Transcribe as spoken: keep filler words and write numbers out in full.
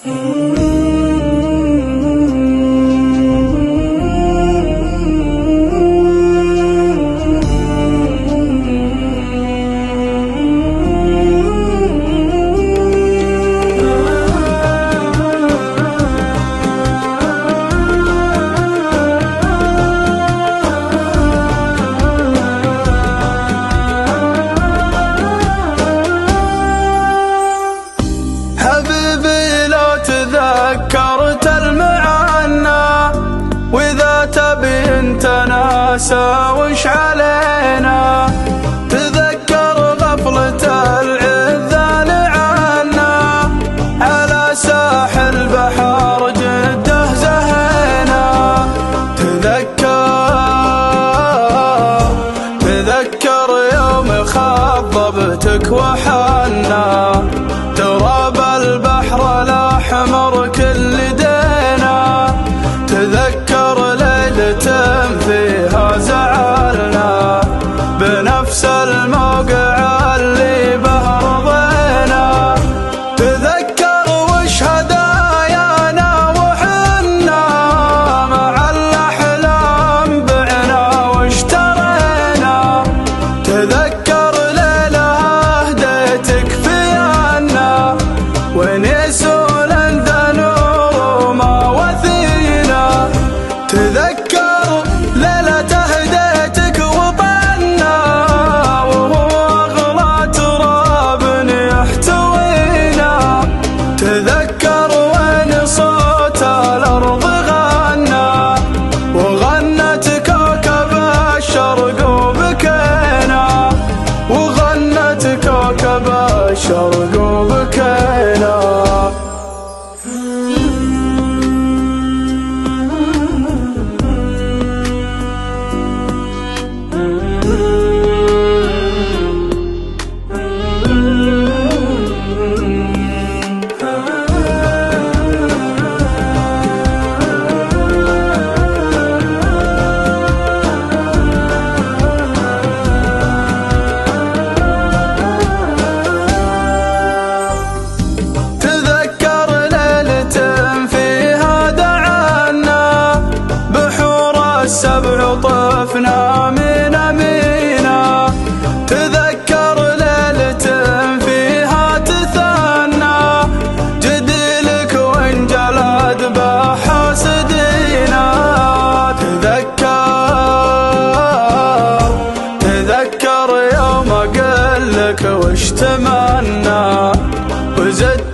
تذكرت المعنى وإذا تبي انت ناسا وش علينا. تذكر غفلة العذال عنا على ساحل بحر جده زهينا. تذكر تذكر يوم خضبتك وحنا تراب البحر الأحمر كل دينا. تذكر ليلة فيها زعلنا بنفس الموقع اللي به رضينا. تذكر وش هدايانا وحنا مع الأحلام بعنا واشترينا. تذكر ليلة هديتك فينا ونسول الذنور ما وثينا. تذكر ليلة هديتك وطنا وهو أغلى تراب يحتوينا. تذكر وين صوت الأرض غنى وغنت كوكب الشرق وبكينا. وغنت كوكب الشرق وبكينا. السبع طفنا من أمينا. تذكر ليلة فيها تثنى جديلك وانجلد بحاسدينا. تذكر تذكر يوم أقلك وش تمنى وزدت